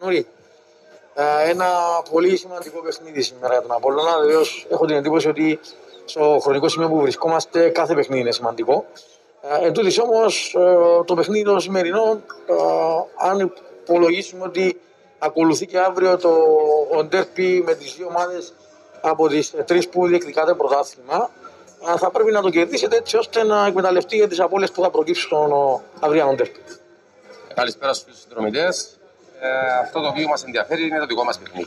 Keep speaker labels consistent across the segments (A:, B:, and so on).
A: Νουρί, ένα πολύ σημαντικό παιχνίδι σήμερα για τον Απόλλωνα. Βεβαίως έχω την εντύπωση ότι στο χρονικό σημείο που βρισκόμαστε κάθε παιχνίδι είναι σημαντικό. Εν τούτης όμως το παιχνίδι το σημερινό, αν υπολογίσουμε ότι ακολουθεί και αύριο το ντέρπι με τις δύο ομάδες από τις τρεις που διεκδικάται πρωτάθλημα, θα πρέπει να το κερδίσετε έτσι ώστε να εκμεταλλευτεί τις απώλειες που θα προκύψουν στον αυριανό ντέρπι.
B: Καλησπέρα στους φίλους συνδρομητές. Αυτό το οποίο μας ενδιαφέρει είναι το δικό μας παιχνίδι.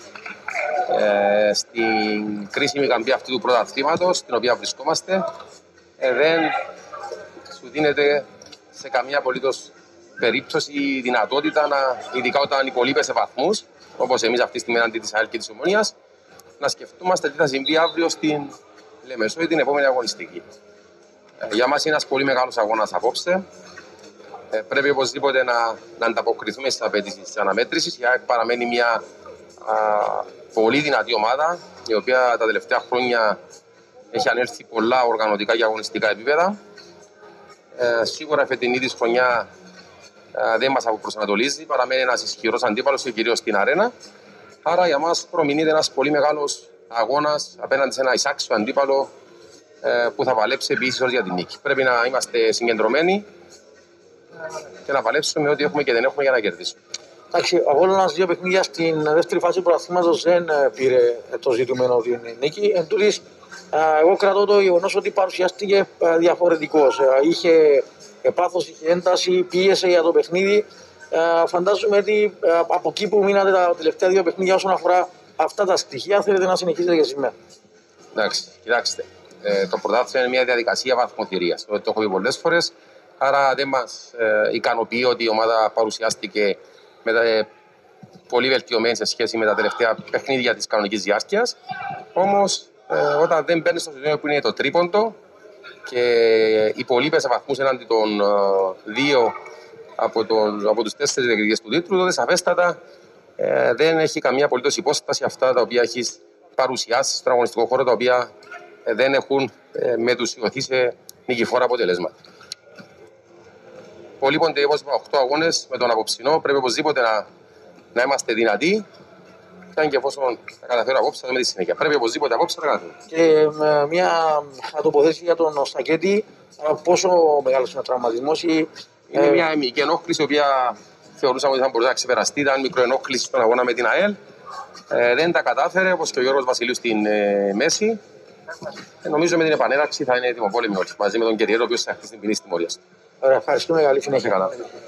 B: Στην κρίσιμη καμπή αυτού του πρωταθλήματος, στην οποία βρισκόμαστε, δεν σου δίνεται σε καμία απολύτως περίπτωση η δυνατότητα, ειδικά όταν υπολείπεσαι βαθμούς, όπως εμείς αυτή τη στιγμή αντί της ΑΕΛ και της Ομόνοιας, να σκεφτούμαστε τι θα συμβεί αύριο στην Λεμεσό ή την επόμενη αγωνιστική. Για μας είναι ένας πολύ μεγάλος αγώνας απόψε. Πρέπει οπωσδήποτε να ανταποκριθούμε στις απαιτήσεις της αναμέτρησης. Η ΑΕΚ παραμένει μια πολύ δυνατή ομάδα, η οποία τα τελευταία χρόνια έχει ανέλθει πολλά οργανωτικά και αγωνιστικά επίπεδα. Σίγουρα η φετινή της χρονιά δεν μας αποπροσανατολίζει, παραμένει ένας ισχυρός αντίπαλος και κυρίως στην αρένα. Άρα για μας προμηνύεται ένας πολύ μεγάλος αγώνας απέναντι σε ένα εισάξιο αντίπαλο που θα παλέψει επίσης για την νίκη. Πρέπει να είμαστε συγκεντρωμένοι και να παλέψουμε ό,τι έχουμε και δεν έχουμε για να κερδίσουμε.
A: Εντάξει, ο Απόλλωνας δύο παιχνίδια στην δεύτερη φάση του πρωταθλήματος δεν πήρε το ζητούμενο την νίκη. Εν τούτης, εγώ κρατώ το γεγονός ότι παρουσιάστηκε διαφορετικός. Είχε πάθος, είχε ένταση, πίεσε για το παιχνίδι. Φαντάζομαι ότι από εκεί που μείνατε τα τελευταία δύο παιχνίδια όσον αφορά αυτά τα στοιχεία θέλετε να συνεχίσετε και σήμερα.
B: Εντάξει, κοιτάξτε. Το πρωτάθλημα είναι μια διαδικασία βαθμοθυρίας. Το έχω πει πολλές φορές. Άρα δεν μας ικανοποιεί ότι η ομάδα παρουσιάστηκε πολύ βελτιωμένη σε σχέση με τα τελευταία παιχνίδια της κανονικής διάρκειας. Όμως, όταν δεν μπαίνει στο σημείο που είναι το τρίποντο και υπολείπεσαι βαθμούς έναντι των δύο από τους 4 διεκδικητές του τίτλου, τότε σαφέστατα δεν έχει καμία απολύτως υπόσταση αυτά τα οποία έχει παρουσιάσει στον αγωνιστικό χώρο, τα οποία δεν έχουν μετουσιωθεί σε νικηφόρα αποτελέσματα. Υπολείπονται, όπως είπα, 8 αγώνες με τον απόψινό. Πρέπει οπωσδήποτε να είμαστε δυνατοί. Και αν και εφόσον θα καταφέρω απόψε, θα δούμε τη συνέχεια. Πρέπει οπωσδήποτε απόψε να καταφέρω.
A: Και μια τοποθέτηση για τον Στακέτη, πόσο μεγάλος είναι ο τραυματισμός?
B: Είναι μια αιμική ενόχληση, η οποία θεωρούσαμε ότι θα μπορούσε να ξεπεραστεί. Ήταν μικροενόχληση στον αγώνα με την ΑΕΛ. Δεν τα κατάφερε, όπως και ο Γιώργος Βασιλείου στην μέση. Νομίζω με την επανέναρξη θα είναι έτοιμο πόλεμη όλοι, μαζί με τον Κεριέρο, ο οποίος θα χτίσει την ποινή τιμωρίας.
A: Ευχαριστούμε, καλή συνέχεια.